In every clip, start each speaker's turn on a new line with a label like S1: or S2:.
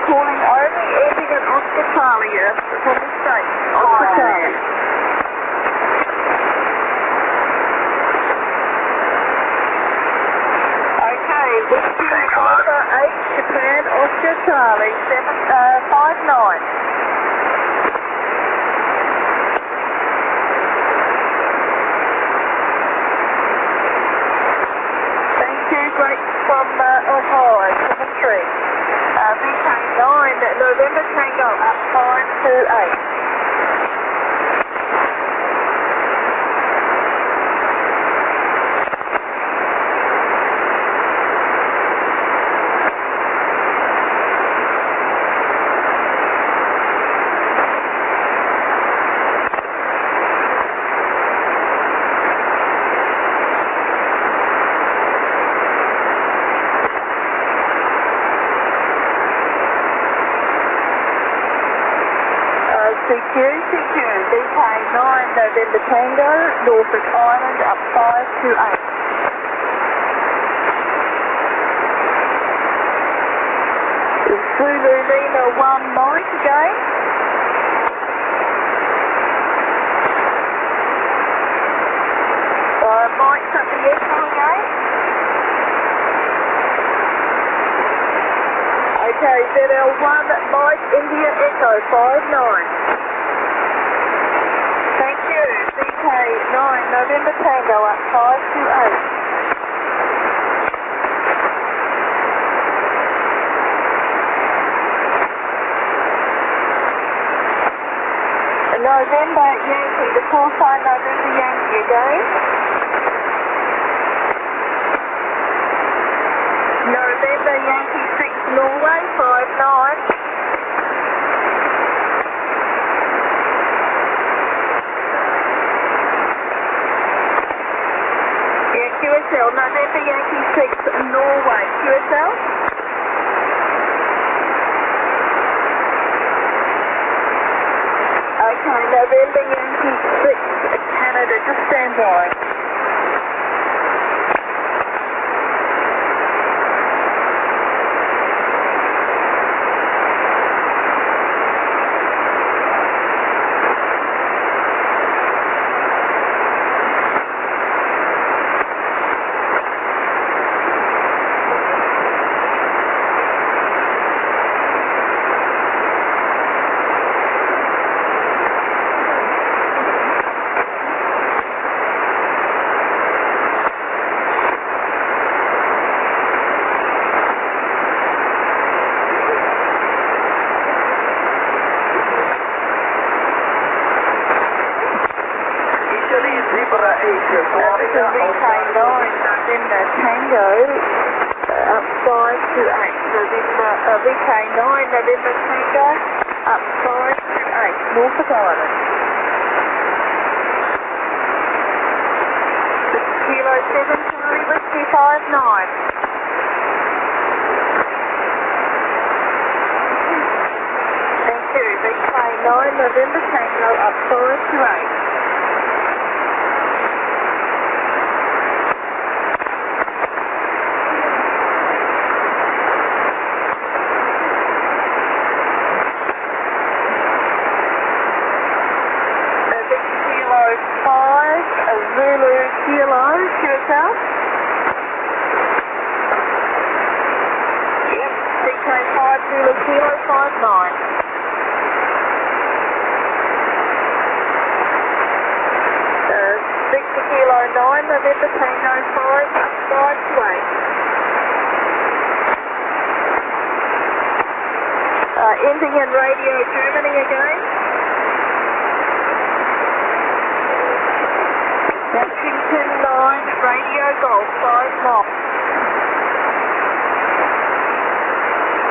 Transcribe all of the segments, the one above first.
S1: calling only ending in Oscar Charlie, from the state. Oscar Charlie. Okay, Whiskey Alpha 8, Japan, Oscar Charlie, 759. Great from Ohio, 7-3. VK9, November Tango, up 528. CQ, VK9, November Tango, Norfolk Island, up 528. Zulu Lima 1 Mike again. Mike's up the echo again. Okay, ZL1 Mike India Echo 59. Thank you. VK9 November Tango up 528. November Yankee, the call sign November Yankee again. November Yankee 6 Norway 59. Yeah, QSL, November Yankee 6 Norway, QSL. Okay, November Yankee 6 Canada, just stand by. VK9 November Tango up 528. VK9 November Tango up 528. Norfolk Island. Kilo 7 Charlie Whiskey 59. Thank you. VK9 November Tango up 528. Zulu Kilo, QSL. Yep. CK5 Zulu Kilo 59. Victor Kilo 9, November Tango 5, 528. Ending in Radio Germany again. Washington 9, Radio Golf 5 knots.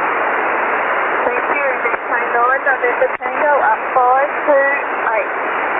S1: Thank you, VK9, November Tango up 528.